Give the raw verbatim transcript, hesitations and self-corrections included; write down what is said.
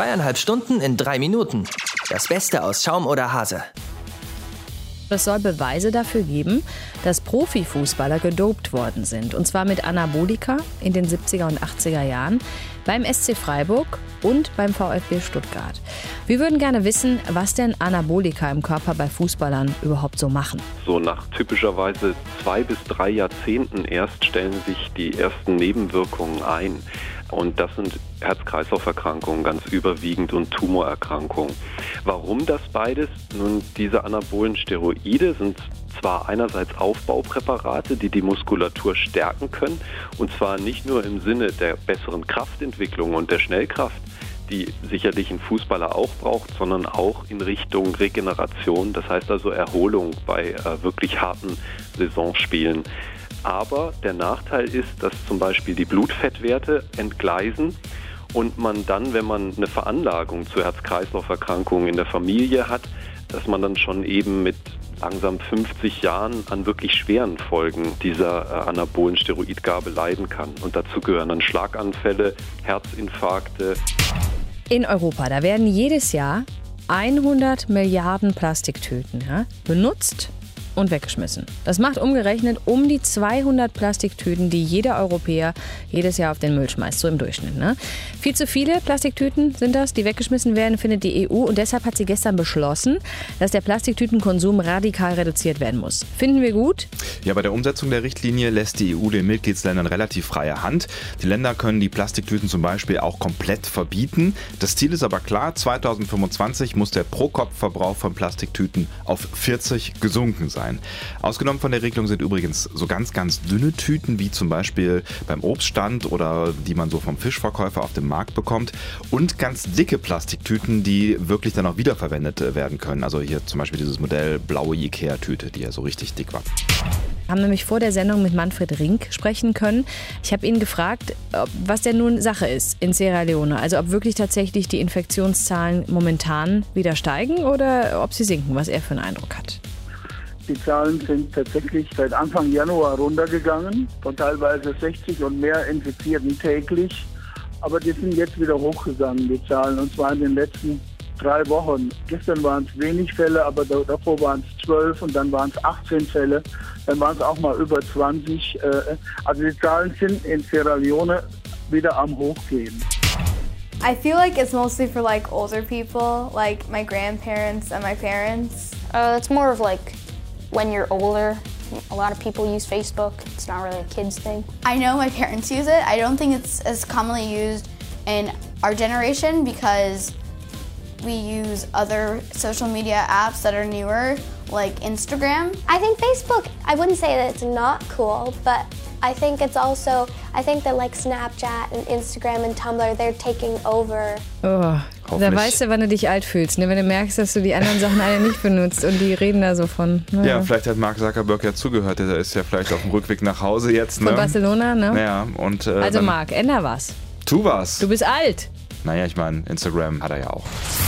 Dreieinhalb Stunden in drei Minuten. Das Beste aus Schaum oder Hase. Es soll Beweise dafür geben, dass Profifußballer gedopt worden sind. Und zwar mit Anabolika in den siebziger und achtziger Jahren beim S C Freiburg und beim VfB Stuttgart. Wir würden gerne wissen, was denn Anabolika im Körper bei Fußballern überhaupt so machen. So nach typischerweise zwei bis drei Jahrzehnten erst stellen sich die ersten Nebenwirkungen ein. Und das sind Herz-Kreislauf-Erkrankungen ganz überwiegend und Tumorerkrankungen. Warum das beides? Nun, diese anabolen Steroide sind zwar einerseits Aufbaupräparate, die die Muskulatur stärken können, und zwar nicht nur im Sinne der besseren Kraftentwicklung und der Schnellkraft, die sicherlich ein Fußballer auch braucht, sondern auch in Richtung Regeneration, das heißt also Erholung bei äh, wirklich harten Saisonspielen. Aber der Nachteil ist, dass zum Beispiel die Blutfettwerte entgleisen und man dann, wenn man eine Veranlagung zu Herz-Kreislauf-Erkrankungen in der Familie hat, dass man dann schon eben mit langsam fünfzig Jahren an wirklich schweren Folgen dieser äh, anabolen Steroidgabe leiden kann. Und dazu gehören dann Schlaganfälle, Herzinfarkte. In Europa, da werden jedes Jahr hundert Milliarden Plastiktüten ja, benutzt und weggeschmissen. Das macht umgerechnet um die zweihundert Plastiktüten, die jeder Europäer jedes Jahr auf den Müll schmeißt, so im Durchschnitt. Ne? Viel zu viele Plastiktüten sind das, die weggeschmissen werden, findet die E U. Und deshalb hat sie gestern beschlossen, dass der Plastiktütenkonsum radikal reduziert werden muss. Finden wir gut? Ja, bei der Umsetzung der Richtlinie lässt die E U den Mitgliedsländern relativ freie Hand. Die Länder können die Plastiktüten zum Beispiel auch komplett verbieten. Das Ziel ist aber klar, zweitausendfünfundzwanzig muss der Pro-Kopf-Verbrauch von Plastiktüten auf vierzig gesunken sein. Ausgenommen von der Regelung sind übrigens so ganz, ganz dünne Tüten, wie zum Beispiel beim Obststand oder die man so vom Fischverkäufer auf dem Markt bekommt, und ganz dicke Plastiktüten, die wirklich dann auch wiederverwendet werden können. Also hier zum Beispiel dieses Modell blaue Ikea-Tüte, die ja so richtig dick war. Wir haben nämlich vor der Sendung mit Manfred Rink sprechen können. Ich habe ihn gefragt, was denn nun Sache ist in Sierra Leone. Also ob wirklich tatsächlich die Infektionszahlen momentan wieder steigen oder ob sie sinken, was er für einen Eindruck hat. Die Zahlen sind tatsächlich seit Anfang Januar runtergegangen, von teilweise sechzig und mehr Infizierten täglich. Aber die sind jetzt wieder hochgegangen, die Zahlen, und zwar in den letzten drei Wochen. Gestern waren es wenig Fälle, aber davor waren es zwölf und dann waren es achtzehn Fälle. Dann waren es auch mal über zwanzig. Also die Zahlen sind in Sierra Leone wieder am Hochgehen. I feel like it's mostly for like older people, like my grandparents and my parents. Uh, it's more of like when you're older. A lot of people use Facebook. It's not really a kid's thing. I know my parents use it. I don't think it's as commonly used in our generation because we use other social media apps that are newer, like Instagram. I think Facebook, I wouldn't say that it's not cool, but I think it's also, I think that like Snapchat and Instagram and Tumblr, they're taking over. Oh, da weißt du, wann du dich alt fühlst, ne? Wenn du merkst, dass du die anderen Sachen alle nicht benutzt und die reden da so von. Ne? Ja, vielleicht hat Mark Zuckerberg ja zugehört, der ist ja vielleicht auf dem Rückweg nach Hause jetzt. Ne? Von Barcelona, ne? Ja, und, äh, also Mark, änder was. Tu was. Du bist alt. Naja, ich meine, Instagram hat er ja auch.